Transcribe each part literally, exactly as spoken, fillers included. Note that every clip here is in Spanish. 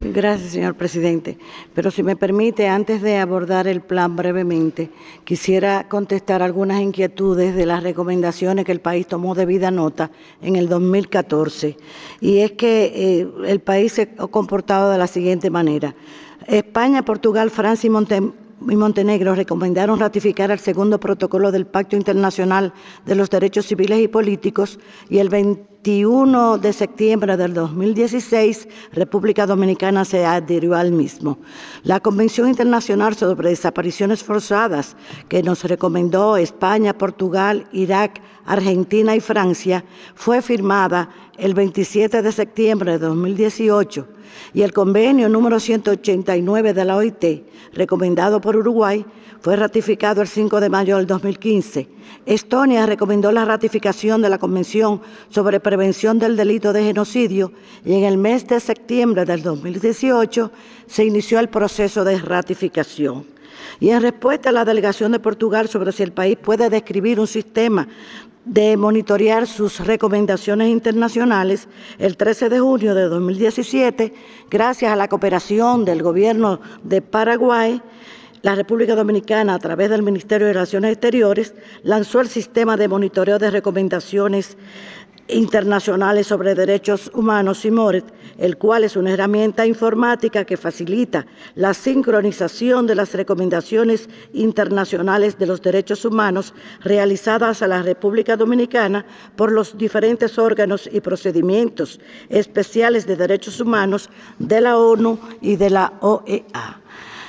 Gracias, señor presidente. Pero si me permite, antes de abordar el plan brevemente, quisiera contestar algunas inquietudes de las recomendaciones que el país tomó debida nota en el dos mil catorce. Y es que eh, el país se ha comportado de la siguiente manera. España, Portugal, Francia y Montenegro y Montenegro recomendaron ratificar el segundo protocolo del Pacto Internacional de los Derechos Civiles y Políticos y el veintiuno de septiembre del dos mil dieciséis, República Dominicana se adhirió al mismo. La Convención Internacional sobre Desapariciones Forzadas, que nos recomendó España, Portugal, Irak, Argentina y Francia, fue firmada el veintisiete de septiembre de dos mil dieciocho y el convenio número ciento ochenta y nueve de la O I T, recomendado por Uruguay, fue ratificado el cinco de mayo del dos mil quince. Estonia recomendó la ratificación de la Convención sobre Prevención del Delito de Genocidio y en el mes de septiembre del dos mil dieciocho se inició el proceso de ratificación. Y en respuesta a la delegación de Portugal sobre si el país puede describir un sistema de monitorear sus recomendaciones internacionales, el trece de junio de dos mil diecisiete, gracias a la cooperación del Gobierno de Paraguay, la República Dominicana, a través del Ministerio de Relaciones Exteriores, lanzó el Sistema de Monitoreo de Recomendaciones Internacionales sobre Derechos Humanos, SIMORET, el cual es una herramienta informática que facilita la sincronización de las recomendaciones internacionales de los derechos humanos realizadas a la República Dominicana por los diferentes órganos y procedimientos especiales de derechos humanos de la ONU y de la O E A.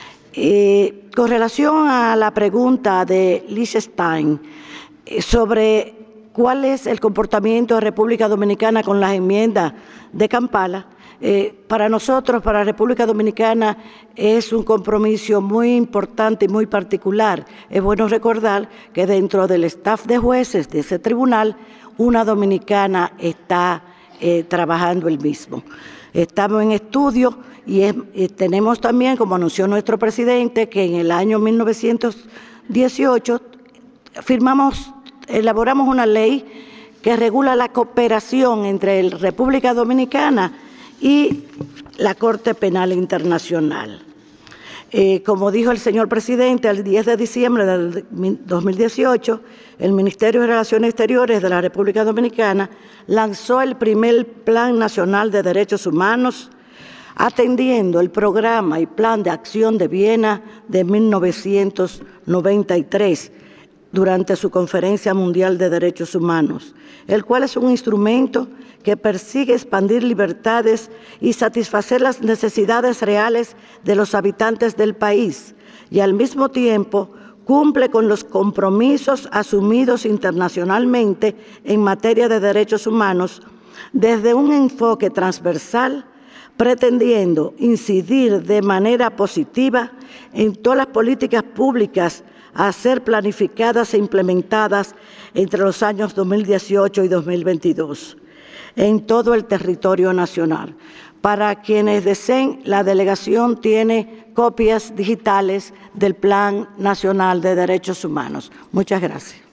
Eh, con relación a la pregunta de Liechtenstein eh, sobre cuál es el comportamiento de República Dominicana con las enmiendas de Kampala, eh, para nosotros, para la República Dominicana, es un compromiso muy importante y muy particular. Es bueno recordar que dentro del staff de jueces de ese tribunal, una dominicana está eh, trabajando el mismo. Estamos en estudio y, es, y tenemos también, como anunció nuestro presidente, que en el año mil novecientos dieciocho firmamos, elaboramos una ley que regula la cooperación entre la República Dominicana y la Corte Penal Internacional. Eh, como dijo el señor presidente, el diez de diciembre del dos mil dieciocho, el Ministerio de Relaciones Exteriores de la República Dominicana lanzó el primer Plan Nacional de Derechos Humanos, atendiendo el Programa y Plan de Acción de Viena de mil novecientos noventa y tres, durante su Conferencia Mundial de Derechos Humanos, el cual es un instrumento que persigue expandir libertades y satisfacer las necesidades reales de los habitantes del país y al mismo tiempo cumple con los compromisos asumidos internacionalmente en materia de derechos humanos desde un enfoque transversal, pretendiendo incidir de manera positiva en todas las políticas públicas a ser planificadas e implementadas entre los años dos mil dieciocho y dos mil veintidós en todo el territorio nacional. Para quienes deseen, la delegación tiene copias digitales del Plan Nacional de Derechos Humanos. Muchas gracias.